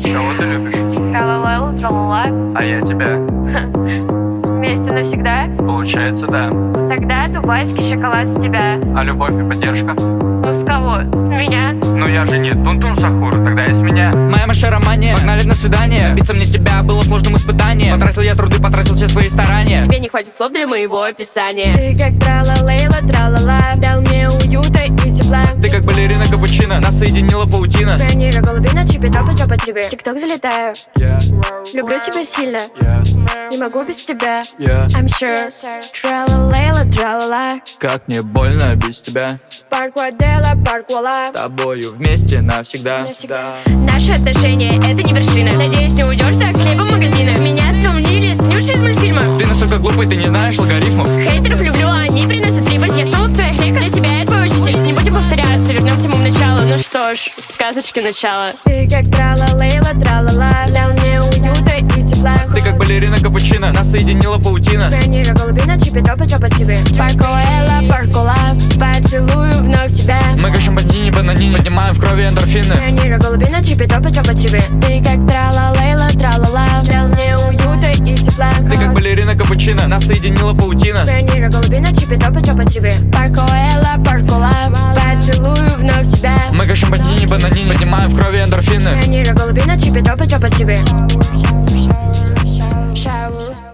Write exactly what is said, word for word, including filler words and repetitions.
Кого ты любишь? Тра-ла-ла, тра-ла-ла. А я тебя. Вместе навсегда? Получается, да. Тогда дубайский шоколад с тебя. А любовь и поддержка? Ну с кого? С меня? Ну я же не Тун-Тун Сахура, тогда и с меня. Моя машаромания, погнали на свидание. Биться мне тебя было сложным испытанием. Потратил я труды, потратил все свои старания. Тебе не хватит слов для моего описания. Ты как тра-ла-лейла, тра-ла-ла, дал мне уюта и тепла. Ты как балерина капучино, нас соединила паутина. Пионера голубина, чипи, тропа, тропа, трибе. В ТикТок залетаю, Yeah, люблю тебя сильно, yeah, не могу без тебя. yeah. I'm sure. Тра-ла-лейла, тра-ла-ла. Как мне больно без тебя. Парк Вадела, парк Уолла. С тобою вместе навсегда. Навсегда. Наши отношения — это не вершина. Надеюсь, не уйдешь за хлебом магазина. Меня сравнили с Нюшей из мультфильма. Ты настолько глупый, ты не знаешь алгоритмов. Хейтеров люблю, а они приносят прибыль. Я снова в твоих реках, для тебя я твой учитель. Не будем повторяться, вернемся мы в начало. Ну что ж, сказочки начала. Ты как тра-ла-лейла, тра-ла-ла, дал мне уюта и тепла. Ты как балерина капучино, нас соединила паутина. Пионера голубина, чипи, тропа, тропа, трибе. Паркуэла, паркула, поцелую вновь тебя. Мы как шампанини, бананини, поднимаем в крови эндорфины. Пионера голубина, чипи, тропа, тропа, трибе. Ты как тра-ла-лейла, тра-ла-ла, дал мне уюта и тепла. Ты как балерина капучино, нас соединила паутина. Пионера голубина, чипи, тропа, тропа, трибе. Паркуэла, паркула, поцелую вновь тебя. Мы как шампанини, бананини, поднимаем в крови эндорфины. Пионера голубина, чипи, тропа, тропа, трибе. Shower.